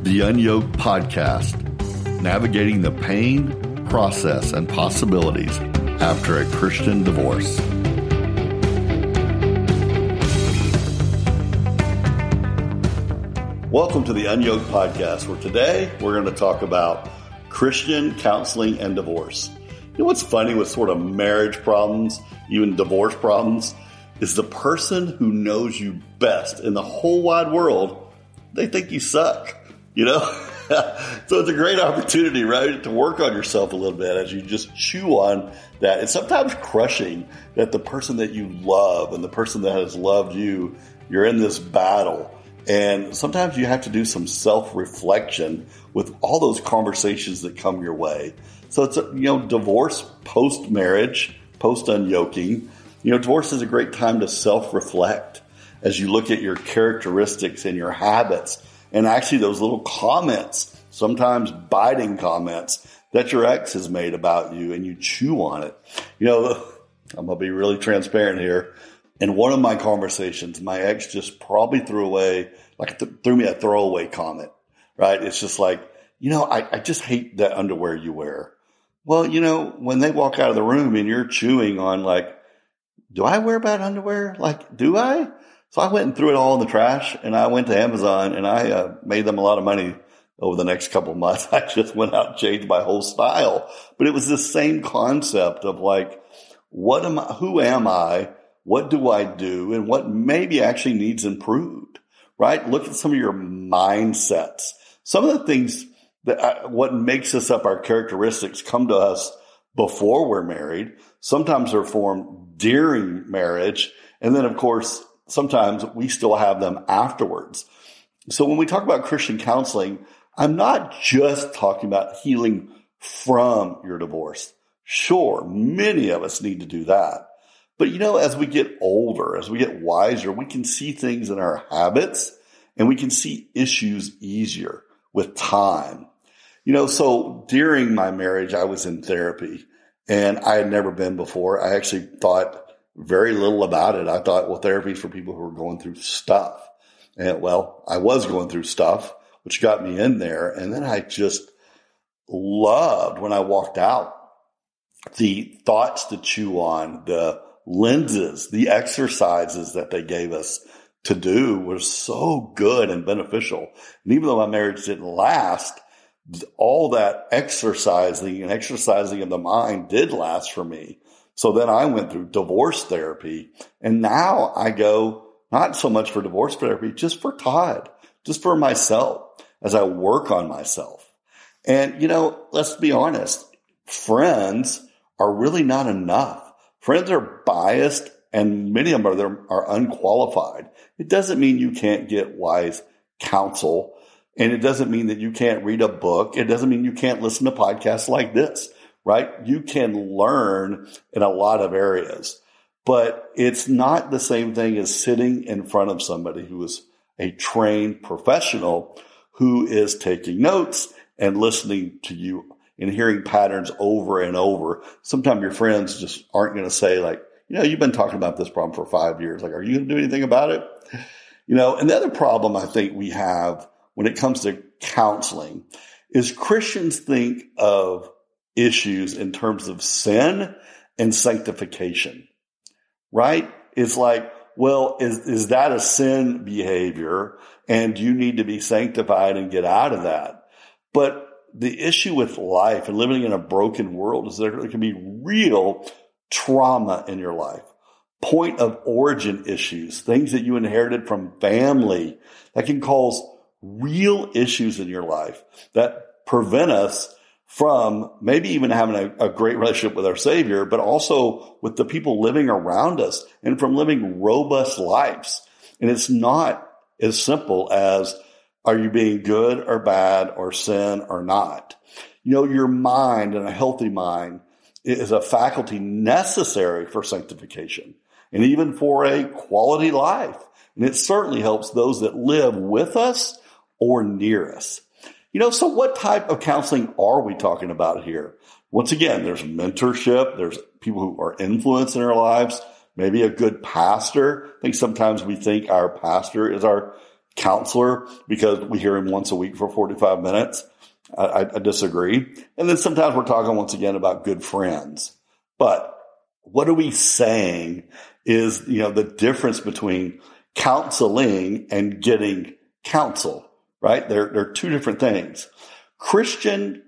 The Unyoked Podcast, navigating the pain, process, and possibilities after a Christian divorce. Welcome to the Unyoked Podcast, where today we're going to talk about Christian counseling and divorce. You know what's funny with sort of marriage problems, even divorce problems, is the person who knows you best in the whole wide world, they think you suck. You know, so it's a great opportunity, right, to work on yourself a little bit as you just chew on that. It's sometimes crushing that the person that you love and the person that has loved you, you're in this battle. And sometimes you have to do some self-reflection with all those conversations that come your way. So it's divorce post-marriage, post-unyoking. Divorce is a great time to self-reflect as you look at your characteristics and your habits. And actually those little comments, sometimes biting comments that your ex has made about you, and you chew on it. I'm going to be really transparent here. In one of my conversations, my ex just probably threw me a throwaway comment, right? It's just like, I just hate that underwear you wear. Well, when they walk out of the room and you're chewing on do I wear bad underwear? Do I? So I went and threw it all in the trash, and I went to Amazon, and I made them a lot of money over the next couple of months. I just went out and changed my whole style. But it was the same concept of who am I? What do I do? And what maybe actually needs improved, right? Look at some of your mindsets. Some of the things what makes us up, our characteristics, come to us before we're married. Sometimes they're formed during marriage. And then, of course, sometimes we still have them afterwards. So when we talk about Christian counseling, I'm not just talking about healing from your divorce. Sure, many of us need to do that. But as we get older, as we get wiser, we can see things in our habits, and we can see issues easier with time. So during my marriage, I was in therapy, and I had never been before. I actually thought very little about it. I thought, therapy is for people who are going through stuff. And I was going through stuff, which got me in there. And then I just loved, when I walked out, the thoughts to chew on, the lenses, the exercises that they gave us to do were so good and beneficial. And even though my marriage didn't last, all that exercising of the mind did last for me. So then I went through divorce therapy, and now I go not so much for divorce therapy, just for Todd, just for myself as I work on myself. And, let's be honest, friends are really not enough. Friends are biased, and many of them are unqualified. It doesn't mean you can't get wise counsel, and it doesn't mean that you can't read a book. It doesn't mean you can't listen to podcasts like this. Right? You can learn in a lot of areas, but it's not the same thing as sitting in front of somebody who is a trained professional who is taking notes and listening to you and hearing patterns over and over. Sometimes your friends just aren't going to say you've been talking about this problem for 5 years. Are you going to do anything about it? And the other problem I think we have when it comes to counseling is Christians think of issues in terms of sin and sanctification, right? It's is that a sin behavior, and do you need to be sanctified and get out of that? But the issue with life and living in a broken world is there can be real trauma in your life, point of origin issues, things that you inherited from family that can cause real issues in your life that prevent us from maybe even having a great relationship with our Savior, but also with the people living around us, and from living robust lives. And it's not as simple as, are you being good or bad or sin or not? Your mind, and a healthy mind, is a faculty necessary for sanctification and even for a quality life. And it certainly helps those that live with us or near us. So what type of counseling are we talking about here? Once again, there's mentorship. There's people who are influencing our lives. Maybe a good pastor. I think sometimes we think our pastor is our counselor because we hear him once a week for 45 minutes. I disagree. And then sometimes we're talking once again about good friends. But what are we saying is, the difference between counseling and getting counsel, right? They're two different things. Christianhood,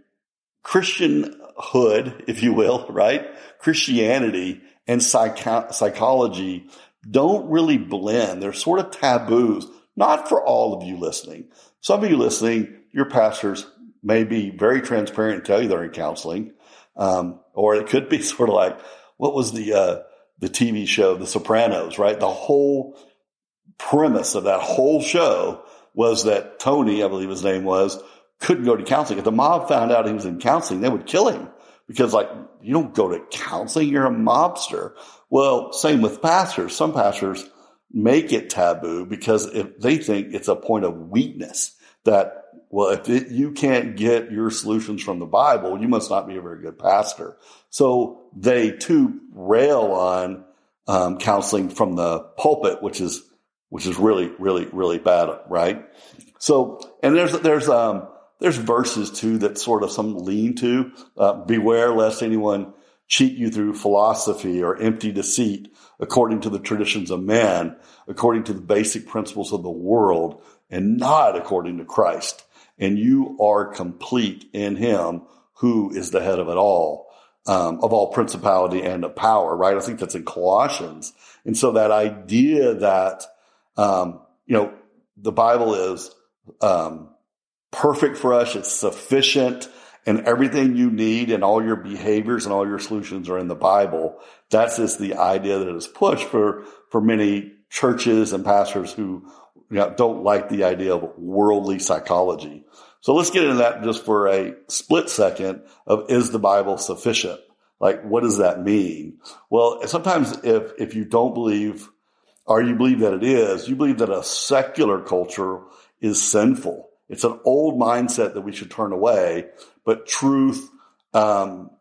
if you will, right? Christianity and psychology don't really blend. They're sort of taboos, not for all of you listening. Some of you listening, your pastors may be very transparent and tell you they're in counseling. Or it could be sort of like, what was the TV show, The Sopranos, right? The whole premise of that whole show was that Tony, I believe his name was, couldn't go to counseling. If the mob found out he was in counseling, they would kill him because you don't go to counseling, you're a mobster. Well, same with pastors. Some pastors make it taboo because if they think it's a point of weakness that, well, if you can't get your solutions from the Bible, you must not be a very good pastor. So they too rail on counseling from the pulpit, which is really, really, really bad, right? So, and there's verses too that sort of some lean to beware lest anyone cheat you through philosophy or empty deceit, according to the traditions of men, according to the basic principles of the world, and not according to Christ. And you are complete in him who is the head of it all, of all principality and of power, right? I think that's in Colossians. And so that idea that, the Bible is perfect for us, it's sufficient, and everything you need and all your behaviors and all your solutions are in the Bible. That's just the idea that is pushed for many churches and pastors who don't like the idea of worldly psychology. So let's get into that just for a split second of, is the Bible sufficient? Like, what does that mean? Well, sometimes if you don't believe, or you believe that it is, you believe that a secular culture is sinful. It's an old mindset that we should turn away, but truth, and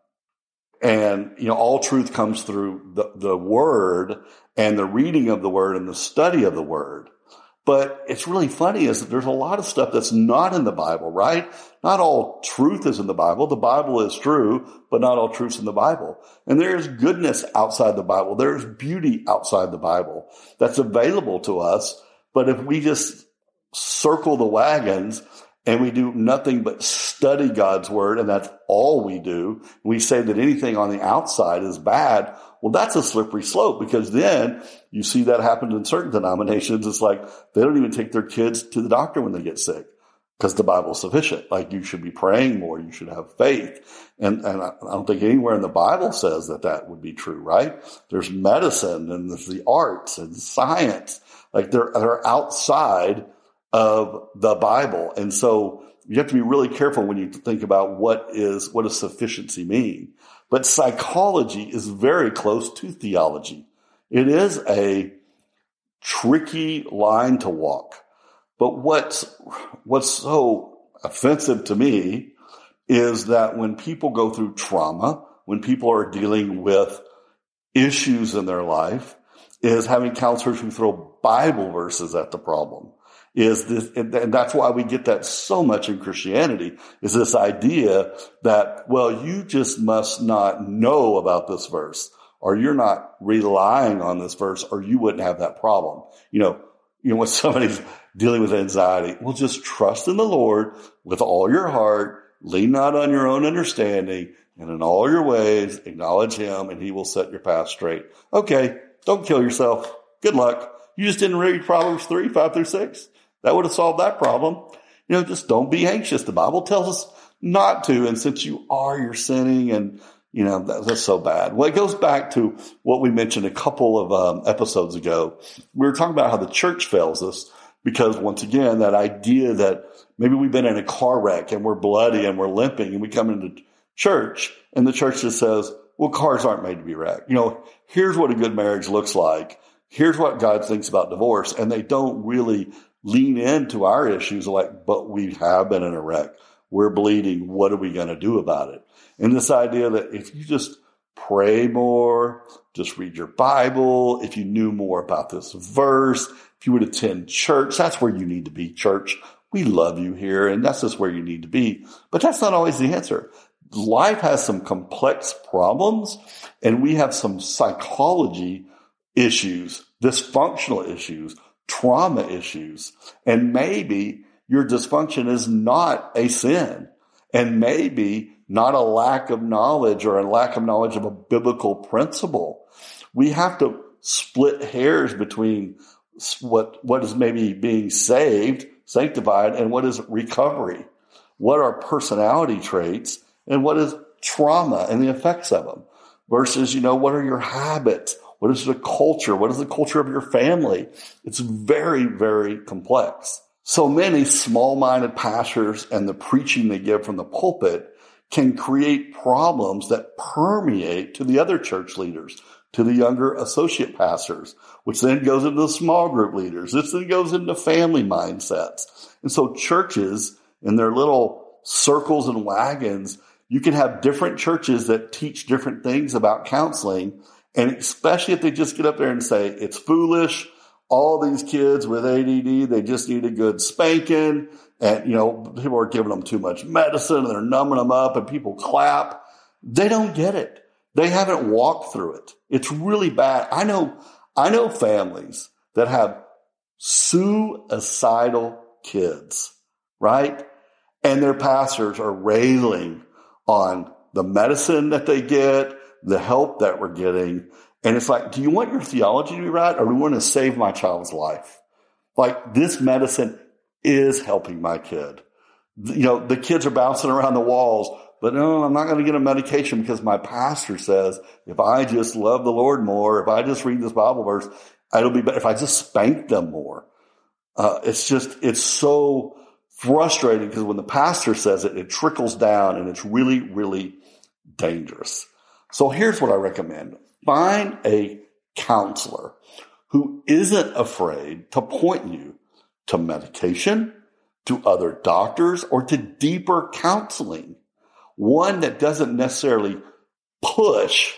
all truth comes through the Word and the reading of the Word and the study of the Word. But it's really funny is that there's a lot of stuff that's not in the Bible, right? Not all truth is in the Bible. The Bible is true, but not all truth's in the Bible. And there's goodness outside the Bible. There's beauty outside the Bible that's available to us. But if we just circle the wagons and we do nothing but study God's word, and that's all we do, and we say that anything on the outside is bad, well, that's a slippery slope, because then you see that happen in certain denominations. It's like they don't even take their kids to the doctor when they get sick because the Bible's sufficient. Like, you should be praying more. You should have faith. And I don't think anywhere in the Bible says that would be true, right? There's medicine and there's the arts and science. Like, they're outside of the Bible. And so you have to be really careful when you think about what does sufficiency mean. But psychology is very close to theology. It is a tricky line to walk. But what's so offensive to me is that when people go through trauma, when people are dealing with issues in their life, is having counselors who throw Bible verses at the problem. And that's why we get that so much in Christianity, is this idea that, well, you just must not know about this verse, or you're not relying on this verse, or you wouldn't have that problem. When somebody's dealing with anxiety, well, just trust in the Lord with all your heart, lean not on your own understanding, and in all your ways acknowledge him, and he will set your path straight. Okay, don't kill yourself. Good luck. You just didn't read Proverbs 3, 5-6. That would have solved that problem. Just don't be anxious. The Bible tells us not to. And since you're sinning, and, that's so bad. Well, it goes back to what we mentioned a couple of episodes ago. We were talking about how the church fails us because, once again, that idea that maybe we've been in a car wreck and we're bloody and we're limping, and we come into church and the church just says, well, cars aren't made to be wrecked. Here's what a good marriage looks like. Here's what God thinks about divorce. And they don't really lean into our issues like, but we have been in a wreck. We're bleeding. What are we going to do about it? And this idea that if you just pray more, just read your Bible. If you knew more about this verse, if you would attend church, that's where you need to be, church. We love you here, and that's just where you need to be. But that's not always the answer. Life has some complex problems, and we have some psychology issues, dysfunctional issues, trauma issues, and maybe your dysfunction is not a sin, and maybe not a lack of knowledge or a lack of knowledge of a biblical principle. We have to split hairs between what is maybe being saved, sanctified, and what is recovery. What are personality traits and what is trauma and the effects of them versus, what are your habits? What is the culture? What is the culture of your family? It's very, very complex. So many small-minded pastors and the preaching they give from the pulpit can create problems that permeate to the other church leaders, to the younger associate pastors, which then goes into the small group leaders. This then goes into family mindsets. And so churches in their little circles and wagons, you can have different churches that teach different things about counseling. And especially if they just get up there and say, it's foolish, all these kids with ADD, they just need a good spanking. And, people are giving them too much medicine and they're numbing them up and people clap. They don't get it. They haven't walked through it. It's really bad. I know families that have suicidal kids, right? And their pastors are railing on the medicine that they get, the help that we're getting. And it's like, do you want your theology to be right, or do you want to save my child's life? Like, this medicine is helping my kid. The kids are bouncing around the walls, but no, I'm not going to get a medication because my pastor says if I just love the Lord more, if I just read this Bible verse, it'll be better if I just spank them more. It's so frustrating because when the pastor says it, it trickles down and it's really, really dangerous. So here's what I recommend. Find a counselor who isn't afraid to point you to medication, to other doctors, or to deeper counseling. One that doesn't necessarily push,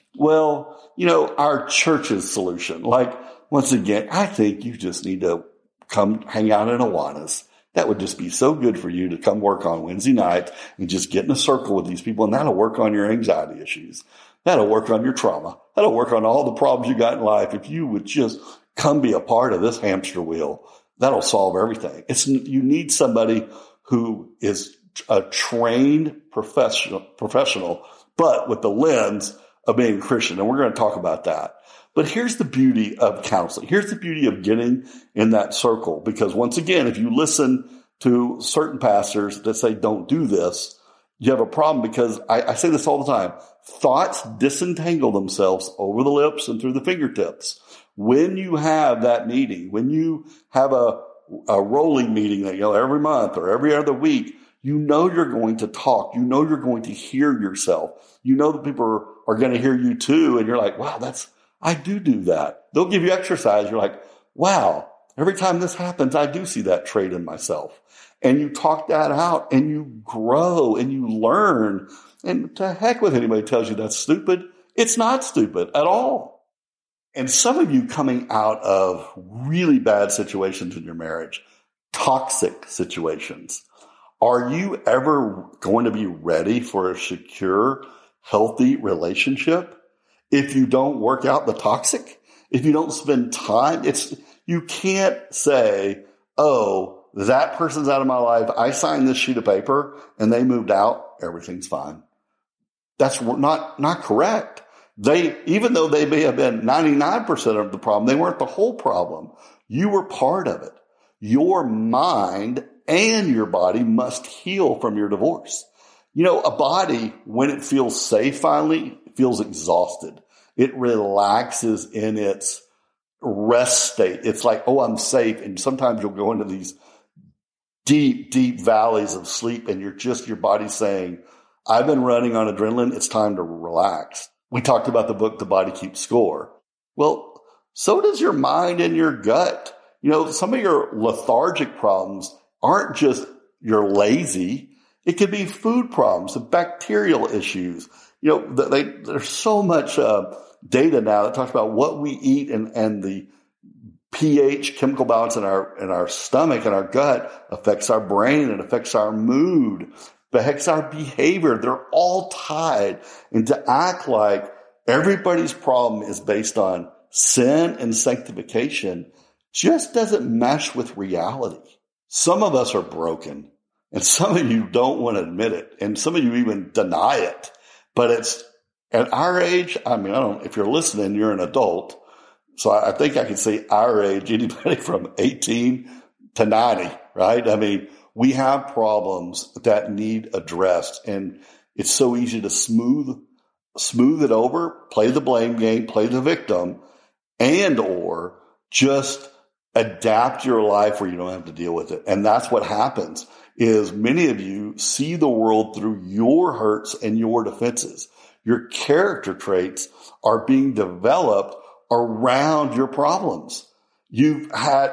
our church's solution. Like, once again, I think you just need to come hang out in Awanas. That would just be so good for you to come work on Wednesday night and just get in a circle with these people, and that'll work on your anxiety issues. That'll work on your trauma. That'll work on all the problems you got in life. If you would just come be a part of this hamster wheel, that'll solve everything. You need somebody who is a trained professional, but with the lens of being Christian. And we're going to talk about that. But here's the beauty of counseling. Here's the beauty of getting in that circle. Because once again, if you listen to certain pastors that say, don't do this, you have a problem because I say this all the time. Thoughts disentangle themselves over the lips and through the fingertips. When you have that meeting, when you have a rolling meeting that, every month or every other week, you're going to talk. You're going to hear yourself. That people are going to hear you too. And you're like, wow, I do that. They'll give you exercise. You're like, wow, every time this happens, I do see that trait in myself. And you talk that out and you grow and you learn. And to heck with anybody who tells you that's stupid. It's not stupid at all. And some of you coming out of really bad situations in your marriage, toxic situations, are you ever going to be ready for a secure, healthy relationship if you don't work out the toxic? If you don't spend time, you can't say, oh, that person's out of my life. I signed this sheet of paper and they moved out. Everything's fine. That's not correct. Even though they may have been 99% of the problem, they weren't the whole problem. You were part of it. Your mind and your body must heal from your divorce. A body, when it feels safe finally, feels exhausted. It relaxes in its rest state. It's like, oh, I'm safe. And sometimes you'll go into these deep, deep valleys of sleep and your body's saying, I've been running on adrenaline. It's time to relax. We talked about the book, The Body Keeps Score. Well, so does your mind and your gut. Some of your lethargic problems aren't just you're lazy. It could be food problems, bacterial issues. There's so much data now that talks about what we eat and the pH, chemical balance in our stomach and our gut affects our brain, it affects our mood, affects our behavior. They're all tied. And to act like everybody's problem is based on sin and sanctification just doesn't mesh with reality. Some of us are broken, and some of you don't want to admit it, and some of you even deny it. But it's at our age, if you're listening, you're an adult. So I think I can say our age, anybody from 18 to 90, right? We have problems that need addressed, and it's so easy to smooth it over, play the blame game, play the victim, and or just adapt your life where you don't have to deal with it. And that's what happens is many of you see the world through your hurts and your defenses. Your character traits are being developed around your problems. You're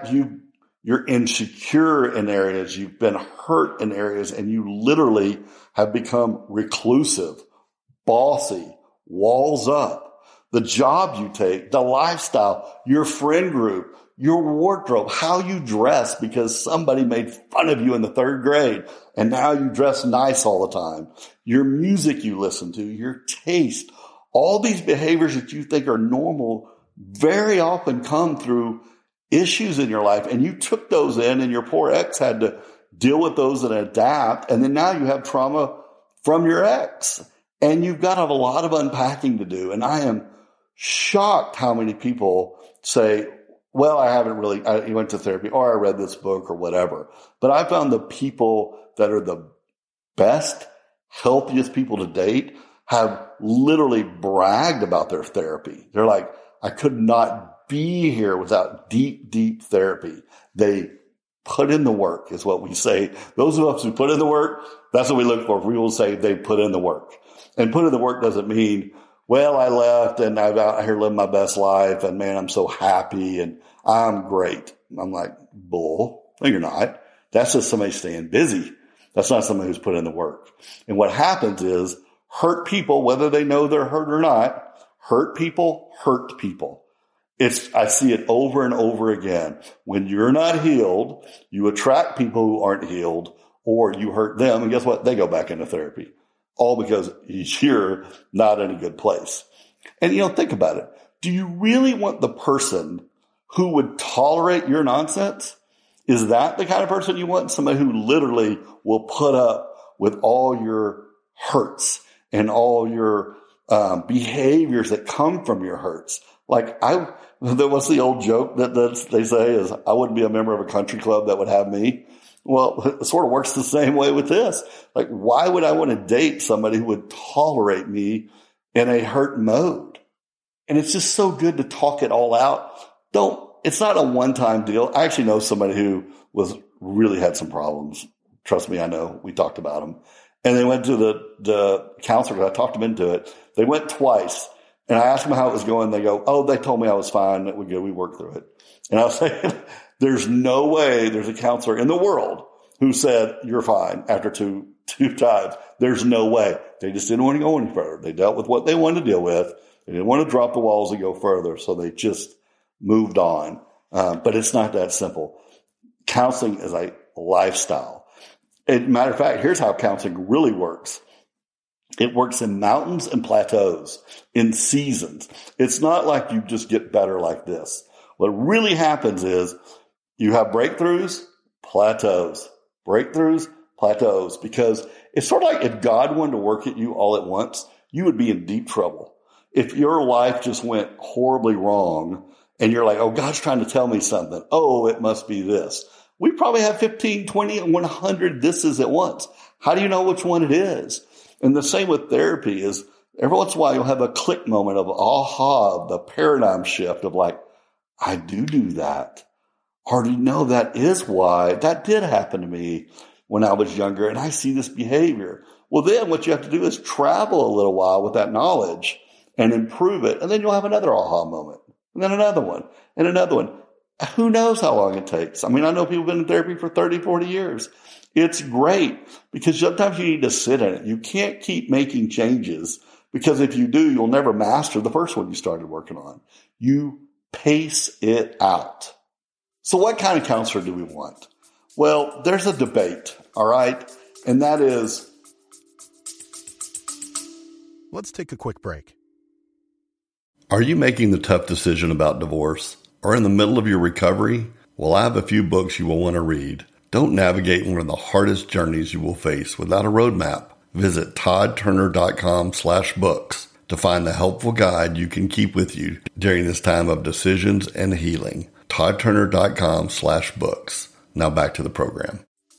insecure in areas, you've been hurt in areas, and you literally have become reclusive, bossy, walls up. The job you take, the lifestyle, your friend group, your wardrobe, how you dress because somebody made fun of you in the third grade and now you dress nice all the time. Your music you listen to, your taste, all these behaviors that you think are normal very often come through issues in your life, and you took those in, and your poor ex had to deal with those and adapt, and then now you have trauma from your ex, and you've got a lot of unpacking to do. And I am shocked how many people say, well, I went to therapy, or I read this book, or whatever. But I found the people that are the best, healthiest people to date have literally bragged about their therapy. They're like, I could not be here without deep, deep therapy. They put in the work is what we say. Those of us who put in the work, that's what we look for. We will say they put in the work. And put in the work doesn't mean, well, I left and I'm out here living my best life and man, I'm so happy and I'm great. I'm like, bull. No, you're not. That's just somebody staying busy. That's not somebody who's put in the work. And what happens is hurt people, whether they know they're hurt or not, hurt people hurt people. I see it over and over again. When you're not healed, you attract people who aren't healed, or you hurt them, and guess what? They go back into therapy. All because you're not in a good place. And think about it. Do you really want the person who would tolerate your nonsense? Is that the kind of person you want? Somebody who literally will put up with all your hurts and all your behaviors that come from your hurts. What's the old joke that they say is, I wouldn't be a member of a country club that would have me. Well, it sort of works the same way with this. Like, why would I want to date somebody who would tolerate me in a hurt mode? And it's just so good to talk it all out. It's not a one-time deal. I actually know somebody who really had some problems. Trust me, I know. We talked about them. And they went to the counselor. I talked them into it. They went twice. And I asked them how it was going. They go, oh, they told me I was fine. That we good. We worked through it. And I was saying, there's no way there's a counselor in the world who said, you're fine after two times. There's no way. They just didn't want to go any further. They dealt with what they wanted to deal with. They didn't want to drop the walls and go further. So they just moved on. But it's not that simple. Counseling is a lifestyle. Matter of fact, here's how counseling really works. It works in mountains and plateaus, in seasons. It's not like you just get better like this. What really happens is you have breakthroughs, plateaus, breakthroughs, plateaus, because it's sort of like if God wanted to work at you all at once, you would be in deep trouble. If your life just went horribly wrong and you're like, oh, God's trying to tell me something. Oh, it must be this. We probably have 15, 20, and 100 thises at once. How do you know which one it is? And the same with therapy is every once in a while you'll have a click moment of aha, the paradigm shift of like, I do that. Or do you know that is why that did happen to me when I was younger and I see this behavior. Well, then what you have to do is travel a little while with that knowledge and improve it. And then you'll have another aha moment and then another one and another one. Who knows how long it takes? I mean, I know people have been in therapy for 30, 40 years. It's great because sometimes you need to sit in it. You can't keep making changes Because if you do, you'll never master the first one you started working on. You pace it out. So what kind of counselor do we want? Well, there's a debate, all right? And that is... Let's take a quick break. Are you making the tough decision about divorce or in the middle of your recovery? Well, I have a few books you will want to read. Don't navigate one of the hardest journeys you will face without a roadmap. Visit toddturner.com/books to find the helpful guide you can keep with you during this time of decisions and healing. toddturner.com/books. Now back to the program.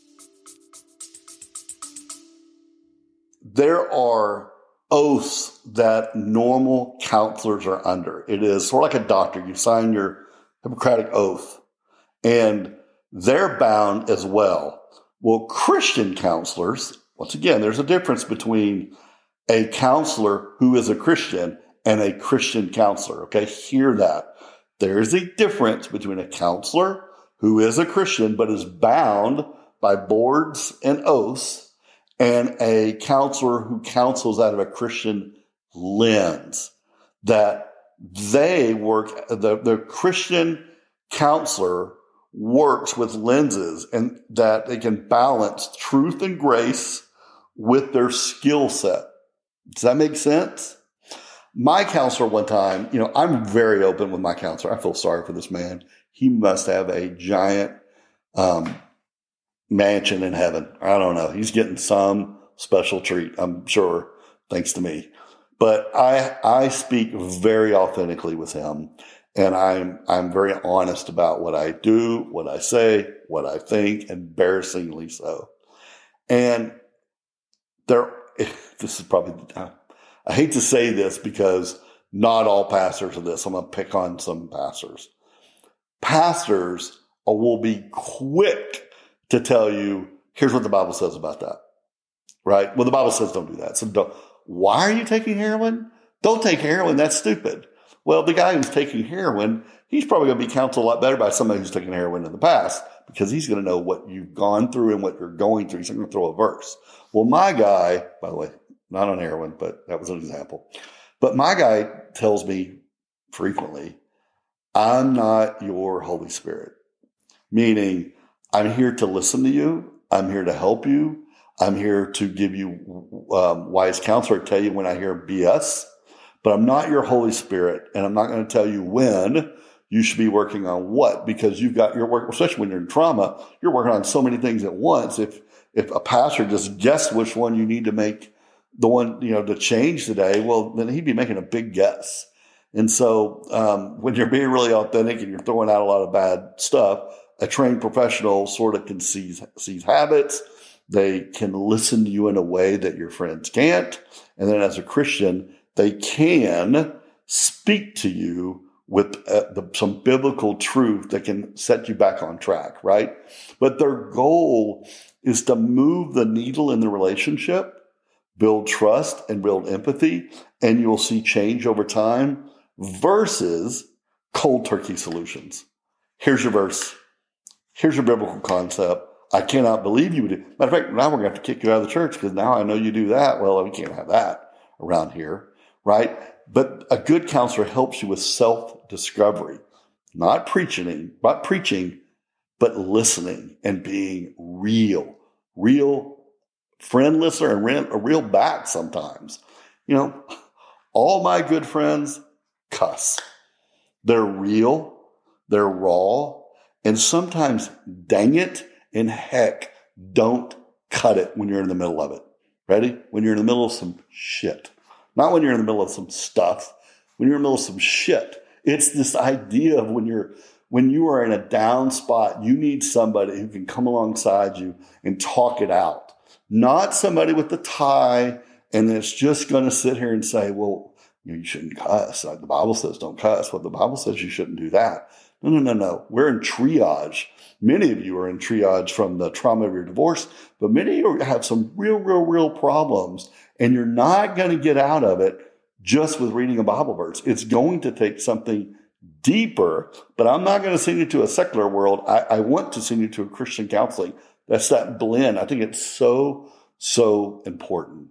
There are oaths that normal counselors are under. It is sort of like a doctor. You sign your Hippocratic oath, and they're bound as well. Well, Christian counselors, once again, there's a difference between a counselor who is a Christian and a Christian counselor. Okay, hear that. There is a difference between a counselor who is a Christian but is bound by boards and oaths, and a counselor who counsels out of a Christian lens. That they work, the Christian counselor works with lenses, and that they can balance truth and grace with their skill set. Does that make sense? My counselor one time, I'm very open with my counselor. I feel sorry for this man. He must have a giant mansion in heaven. I don't know. He's getting some special treat, I'm sure, thanks to me. But I speak very authentically with him, and I'm very honest about what I do, what I say, what I think, embarrassingly so. And this is probably, I hate to say this because not all pastors are this. I'm going to pick on some pastors. Pastors will be quick to tell you, here's what the Bible says about that, right? Well, the Bible says don't do that. So why are you taking heroin? Don't take heroin. That's stupid. Well, the guy who's taking heroin, he's probably going to be counseled a lot better by somebody who's taken heroin in the past, because he's going to know what you've gone through and what you're going through. He's not going to throw a verse. Well, my guy, by the way, not on heroin, but that was an example. But my guy tells me frequently, I'm not your Holy Spirit, meaning I'm here to listen to you. I'm here to help you. I'm here to give you wise counsel or tell you when I hear BS, but I'm not your Holy Spirit, and I'm not going to tell you when you should be working on what, because you've got your work, especially when you're in trauma, you're working on so many things at once. If a pastor just guessed which one you need to make the one, to change today, well, then he'd be making a big guess. And so when you're being really authentic and you're throwing out a lot of bad stuff, a trained professional sort of can seize habits. They can listen to you in a way that your friends can't. And then as a Christian, they can speak to you with some biblical truth that can set you back on track, right? But their goal is to move the needle in the relationship, build trust and build empathy, and you'll see change over time versus cold turkey solutions. Here's your verse. Here's your biblical concept. I cannot believe you would do. Matter of fact, now we're going to have to kick you out of the church because now I know you do that. Well, we can't have that around here, right? But a good counselor helps you with self-discovery, not preaching, but listening and being real friend listener and a real back sometimes. All my good friends cuss. They're real, they're raw, and sometimes, dang it, and heck, don't cut it when you're in the middle of it. Ready? When you're in the middle of some shit. Not when you're in the middle of some stuff. When you're in the middle of some shit. It's this idea of when you are in a down spot, you need somebody who can come alongside you and talk it out. Not somebody with the tie and that's just going to sit here and say, well, you shouldn't cuss. The Bible says don't cuss. Well, the Bible says you shouldn't do that. No. We're in triage. Many of you are in triage from the trauma of your divorce, but many of you have some real problems, and you're not going to get out of it just with reading a Bible verse. It's going to take something deeper, but I'm not going to send you to a secular world. I want to send you to a Christian counseling. That's that blend. I think it's so important.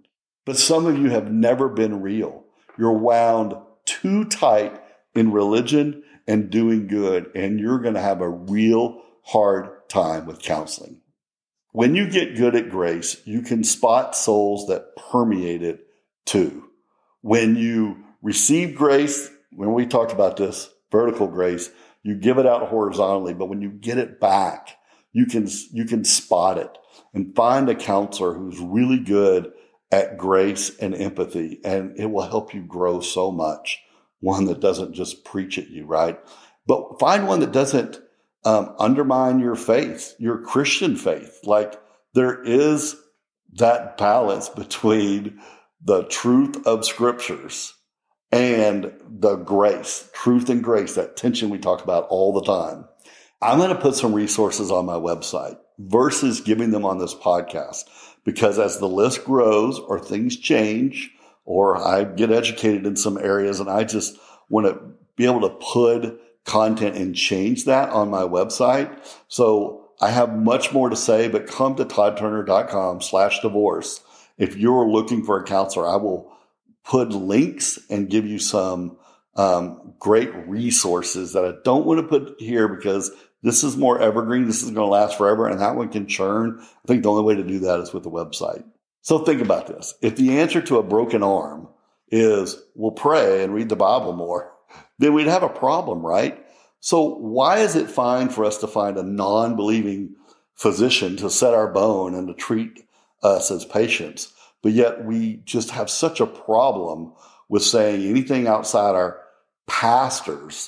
But some of you have never been real. You're wound too tight in religion and doing good, and you're going to have a real hard time with counseling. When you get good at grace, you can spot souls that permeate it too. When you receive grace, when we talked about this, vertical grace, you give it out horizontally, but when you get it back, you can spot it and find a counselor who's really good at grace and empathy, and it will help you grow so much. One that doesn't just preach at you, right? But find one that doesn't undermine your faith, your Christian faith. Like, there is that balance between the truth of scriptures and the grace, truth and grace, that tension we talk about all the time. I'm going to put some resources on my website versus giving them on this podcast, because as the list grows or things change or I get educated in some areas and I just want to be able to put content and change that on my website. So I have much more to say, but come to toddturner.com/divorce. If you're looking for a counselor, I will put links and give you some great resources that I don't want to put here because this is more evergreen. This is going to last forever, and that one can churn. I think the only way to do that is with the website. So think about this. If the answer to a broken arm is we'll pray and read the Bible more, then we'd have a problem, right? So why is it fine for us to find a non-believing physician to set our bone and to treat us as patients, but yet we just have such a problem with saying anything outside our pastors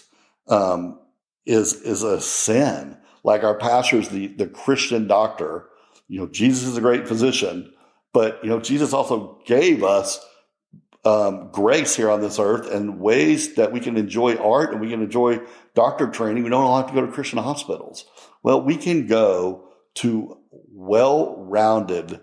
is a sin? Like, our pastor is the Christian doctor. You know, Jesus is a great physician, but, you know, Jesus also gave us grace here on this earth and ways that we can enjoy art and we can enjoy doctor training. We don't all have to go to Christian hospitals. Well, we can go to well-rounded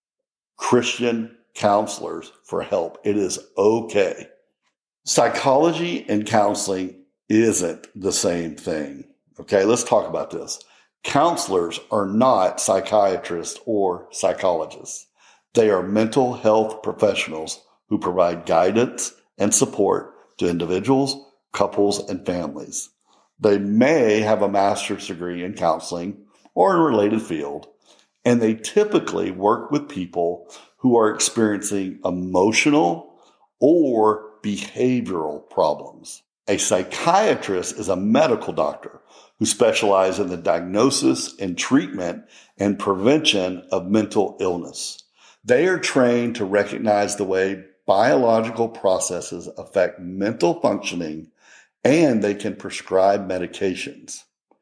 Christian counselors for help. It is okay. Psychology and counseling isn't the same thing. Okay, let's talk about this. Counselors are not psychiatrists or psychologists. They are mental health professionals who provide guidance and support to individuals, couples, and families. They may have a master's degree in counseling or in a related field, and they typically work with people who are experiencing emotional or behavioral problems. A psychiatrist is a medical doctor who specializes in the diagnosis and treatment and prevention of mental illness. They are trained to recognize the way biological processes affect mental functioning, and they can prescribe medications.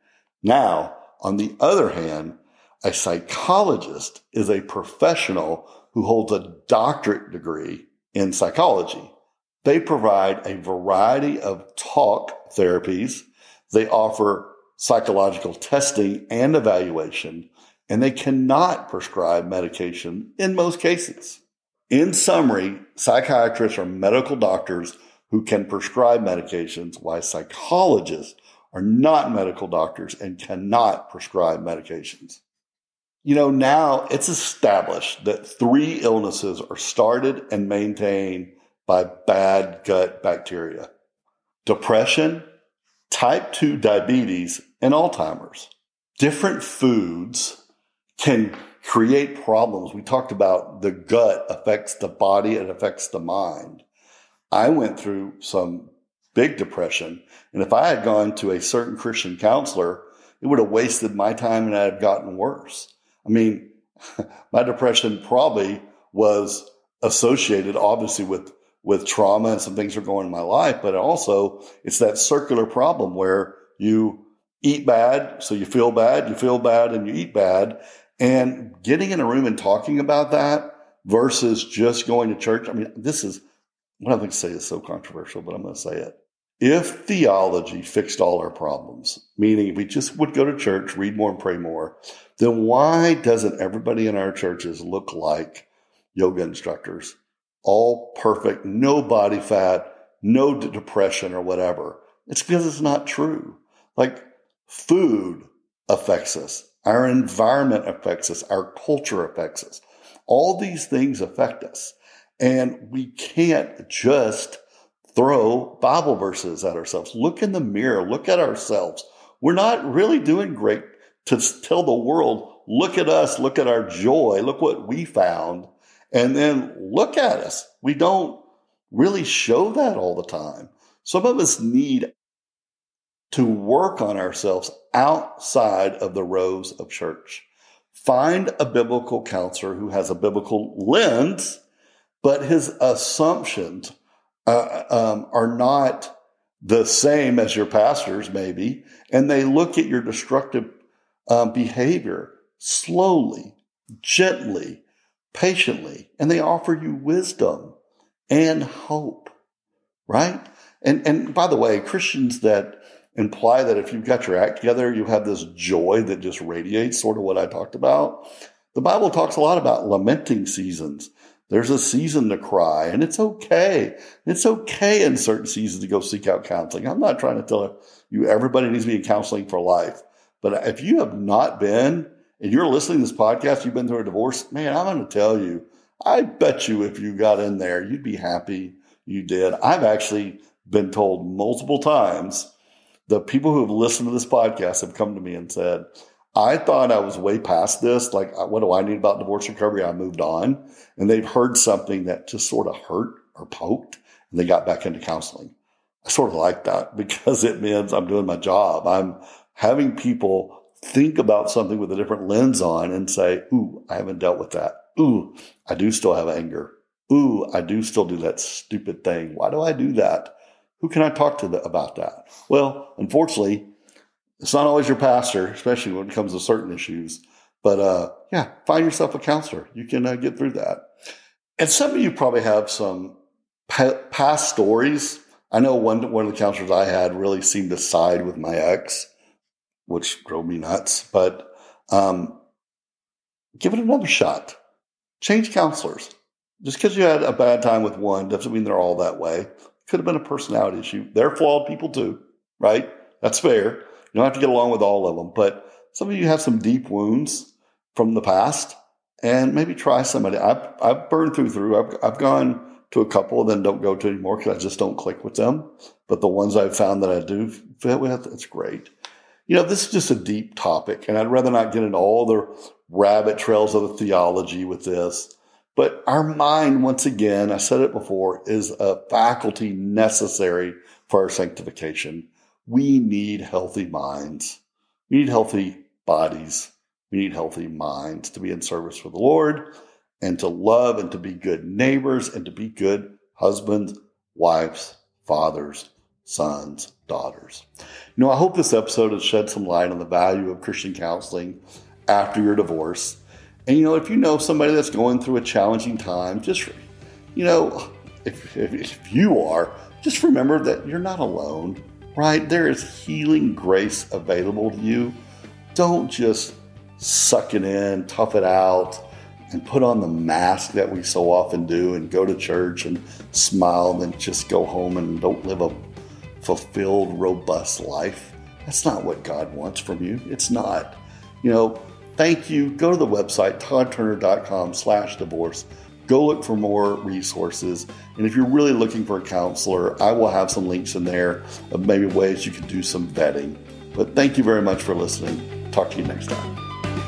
Now, on the other hand, a psychologist is a professional who holds a doctorate degree in psychology. They provide a variety of talk therapies. They offer psychological testing and evaluation, and they cannot prescribe medication in most cases. In summary, psychiatrists are medical doctors who can prescribe medications, while psychologists are not medical doctors and cannot prescribe medications. You know, now it's established that 3 illnesses are started and maintained by bad gut bacteria: depression, type 2 diabetes, and Alzheimer's. Different foods can create problems. We talked about the gut affects the body, it affects the mind. I went through some big depression, and if I had gone to a certain Christian counselor, it would have wasted my time and I'd have gotten worse. I mean, my depression probably was associated, obviously, with trauma and some things are going in my life, but also it's that circular problem where you eat bad, so you feel bad, and you eat bad. And getting in a room and talking about that versus just going to church. I mean, this is what I'm going to say is so controversial, but I'm going to say it. If theology fixed all our problems, meaning if we just would go to church, read more and pray more, then why doesn't everybody in our churches look like yoga instructors? All perfect, no body fat, no depression or whatever. It's because it's not true. Like, food affects us. Our environment affects us. Our culture affects us. All these things affect us. And we can't just throw Bible verses at ourselves. Look in the mirror. Look at ourselves. We're not really doing great to tell the world, look at us, look at our joy, look what we found, and then look at us. We don't really show that all the time. Some of us need to work on ourselves outside of the rows of church. Find a biblical counselor who has a biblical lens, but his assumptions are not the same as your pastor's maybe, and they look at your destructive behavior slowly, gently, patiently, and they offer you wisdom and hope, right? And by the way, Christians that imply that if you've got your act together, you have this joy that just radiates, sort of what I talked about. The Bible talks a lot about lamenting seasons. There's a season to cry, and it's okay. It's okay in certain seasons to go seek out counseling. I'm not trying to tell you everybody needs to be in counseling for life. But if you have not been, and you're listening to this podcast, you've been through a divorce, man, I'm going to tell you, I bet you if you got in there, you'd be happy you did. I've actually been told multiple times, the people who have listened to this podcast have come to me and said, I thought I was way past this. Like, what do I need about divorce recovery? I moved on. And they've heard something that just sort of hurt or poked, and they got back into counseling. I sort of like that because it means I'm doing my job. I'm having people think about something with a different lens on and say, ooh, I haven't dealt with that. Ooh, I do still have anger. Ooh, I do still do that stupid thing. Why do I do that? Who can I talk to about that? Well, unfortunately, it's not always your pastor, especially when it comes to certain issues. But find yourself a counselor. You can get through that. And some of you probably have some past stories. I know one of the counselors I had really seemed to side with my ex, which drove me nuts. But give it another shot. Change counselors. Just because you had a bad time with one doesn't mean they're all that way. Could have been a personality issue. They're flawed people too, right? That's fair. You don't have to get along with all of them. But some of you have some deep wounds from the past, and maybe try somebody. I've burned through. I've gone to a couple and then don't go to anymore because I just don't click with them. But the ones I've found that I do fit with, it's great. This is just a deep topic, and I'd rather not get into all the rabbit trails of the theology with this. But our mind, once again, I said it before, is a faculty necessary for our sanctification. We need healthy minds. We need healthy bodies. We need healthy minds to be in service for the Lord and to love and to be good neighbors and to be good husbands, wives, fathers, sons, daughters. I hope this episode has shed some light on the value of Christian counseling after your divorce. And, if you know somebody that's going through a challenging time, just, if you are, just remember that you're not alone, right? There is healing grace available to you. Don't just suck it in, tough it out, and put on the mask that we so often do and go to church and smile and then just go home and don't live a fulfilled, robust life. That's not what God wants from you. It's not. Thank you. Go to the website, toddturner.com/divorce. Go look for more resources. And if you're really looking for a counselor, I will have some links in there of maybe ways you can do some vetting. But thank you very much for listening. Talk to you next time.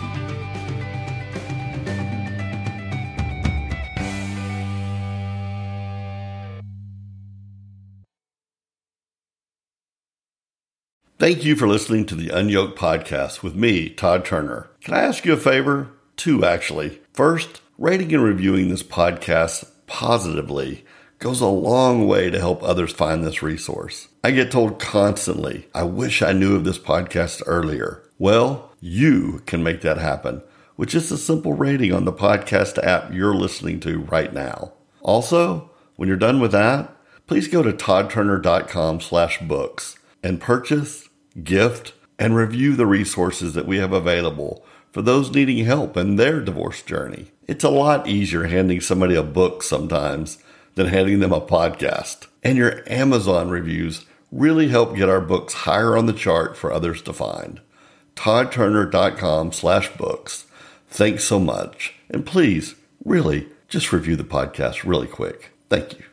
Thank you for listening to the Unyoked Podcast with me, Todd Turner. Can I ask you a favor? Two, actually. First, rating and reviewing this podcast positively goes a long way to help others find this resource. I get told constantly, I wish I knew of this podcast earlier. Well, you can make that happen with just a simple rating on the podcast app you're listening to right now. Also, when you're done with that, please go to toddturner.com/books and purchase, gift, and review the resources that we have available for those needing help in their divorce journey. It's a lot easier handing somebody a book sometimes than handing them a podcast. And your Amazon reviews really help get our books higher on the chart for others to find. toddturner.com/books. Thanks so much. And please, really, just review the podcast really quick. Thank you.